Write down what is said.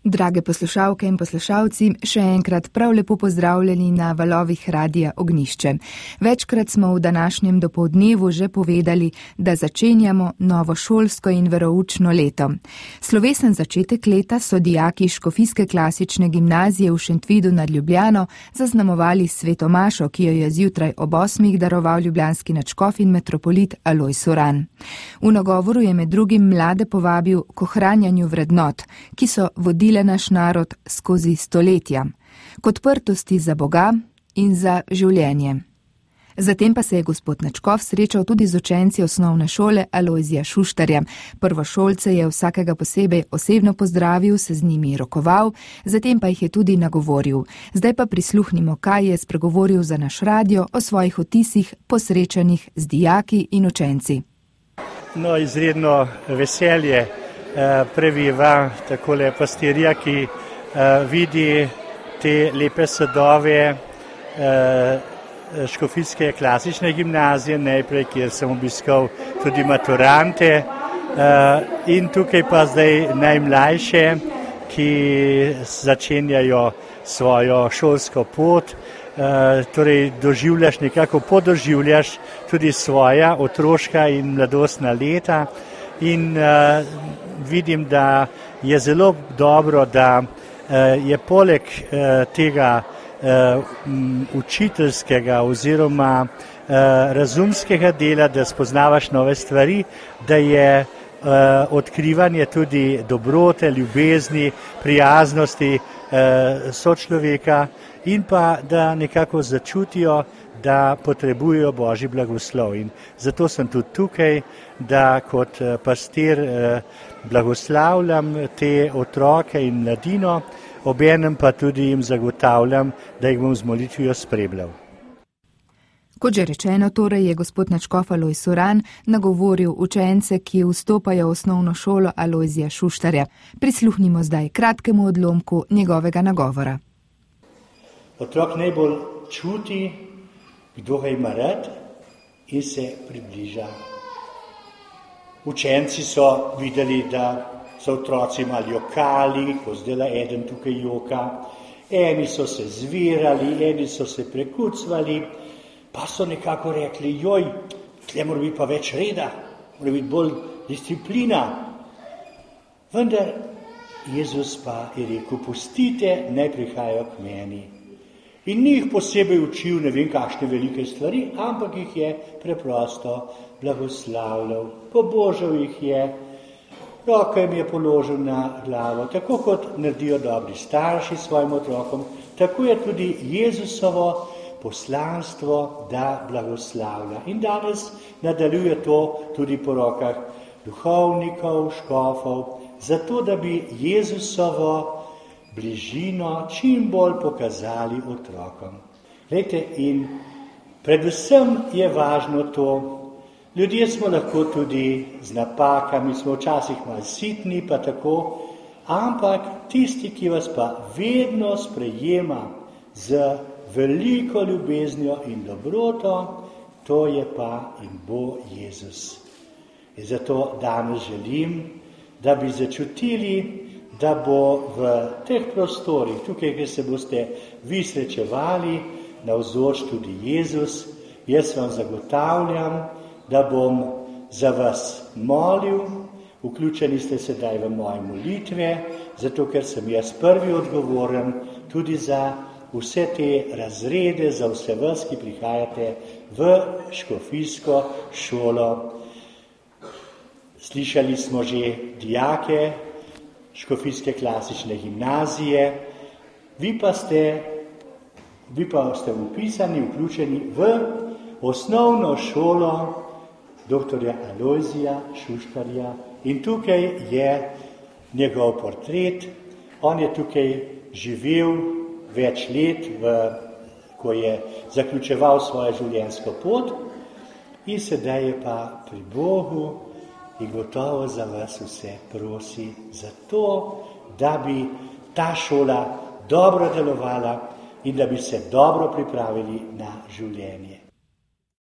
Drage poslušalke in poslušalci, še enkrat prav lepo pozdravljeni na valovih Radia Ognjišče. Večkrat smo v današnjem dopoldnevu že povedali, da začenjamo novo šolsko in veroučno leto. Slovesen začetek leta so dijaki Škofijske klasične gimnazije v Šentvidu nad Ljubljano zaznamovali sveto mašo, ki jo je zjutraj ob 8 daroval ljubljanski nadškof in metropolit Alojz Soran. V nagovoru je med drugim mlade povabil k ohranjanju vrednot, ki so vodile naš narod skozi stoletja, k odprtosti za Boga in za življenje. Zatem pa se je gospod nadškof srečal tudi z učenci osnovne šole Alojzija Šuštarja. Prvošolce je vsakega posebej osebno pozdravil, se z njimi rokoval, zatem pa jih je tudi nagovoril. Zdaj pa prisluhnimo, kaj je spregovoril za naš radio o svojih vtisih po srečanjih z dijaki in učenci. No, izredno veselje previva takole pastirja, ki vidi te lepe sadove Škofijske klasične gimnazije, najprej, kjer sem obiskal tudi maturante in tukaj pa zdaj najmlajše, ki začenjajo svojo šolsko pot, torej doživljaš, nekako podoživljaš tudi svoja otroška in mladostna leta in vidim, da je zelo dobro, da je poleg tega učiteljskega oziroma razumskega dela, da spoznavaš nove stvari, da je odkrivanje tudi dobrote, ljubezni, prijaznosti sočloveka in pa da nekako začutijo, da potrebujejo Božji blagoslov. In zato sem tudi tukaj, da kot pastir blagoslavljam te otroke in mladino, obenem pa tudi jim zagotavljam, da jih bom z molitvijo spremljal. Kot že rečeno, torej je gospod nadškof Alojz Soran nagovoril učence, ki vstopajo v osnovno šolo Alojzija Šuštarja. Prisluhnimo zdaj kratkemu odlomku njegovega nagovora. Otrok najbolj čuti, kdo ga ima rad in se približa. Učenci so videli, da so otroci malo jokali, ko zdajle eden tukaj joka. Eni so se zvirali, eni so se prekucvali, pa so nekako rekli, joj, tle mora biti pa več reda, mora biti bolj disciplina. Vendar Jezus pa je rekel, pustite, naj prihajajo k meni. In ni jih posebej učil, ne vem kakšne velike stvari, ampak jih je preprosto blagoslavljal, pobožal jih je, roko jim je položil na glavo, tako kot naredijo dobri starši svojim otrokom, tako je tudi Jezusovo poslanstvo, da blagoslavlja. In danes nadaljuje to tudi po rokah duhovnikov, škofov, zato da bi Jezusovo bližino čim bolj pokazali otrokom. Glejte, in predvsem je važno to, ljudje smo lahko tudi z napakami, smo včasih malo sitni, pa tako, ampak tisti, ki vas pa vedno sprejema z veliko ljubeznijo in dobroto, to je pa in bo Jezus. In zato danes želim, da bi začutili, da bo v teh prostorih, tukaj, kjer se boste vi srečevali, navzoč tudi Jezus. Jaz vam zagotavljam, da bom za vas molil, vključeni ste sedaj v moje molitve, zato ker sem jaz prvi odgovoren tudi za vse te razrede, za vse vas, ki prihajate v Škofijsko šolo. Slišali smo že dijake Škofijske klasične gimnazije, vi pa ste upisani, vključeni v osnovno šolo doktorja Alojzija Šuštarja in tukaj je njegov portret. On je tukaj živel več let, ko je zaključeval svojo življenjsko pot in sedaj je pa pri Bogu in gotovo za vas vse prosi za to, da bi ta šola dobro delovala in da bi se dobro pripravili na življenje.